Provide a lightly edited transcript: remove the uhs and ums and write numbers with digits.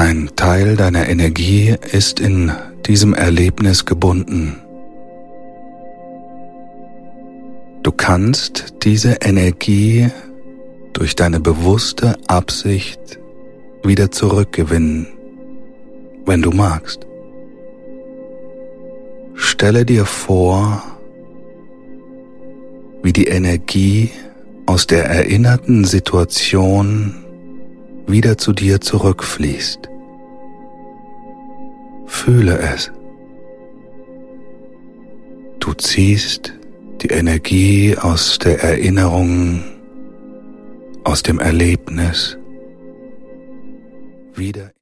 Ein Teil deiner Energie ist in diesem Erlebnis gebunden. Du kannst diese Energie durch deine bewusste Absicht wieder zurückgewinnen, wenn du magst. Stelle dir vor, wie die Energie aus der erinnerten Situation wieder zu dir zurückfließt. Fühle es. Du ziehst die Energie aus der Erinnerung, aus dem Erlebnis wieder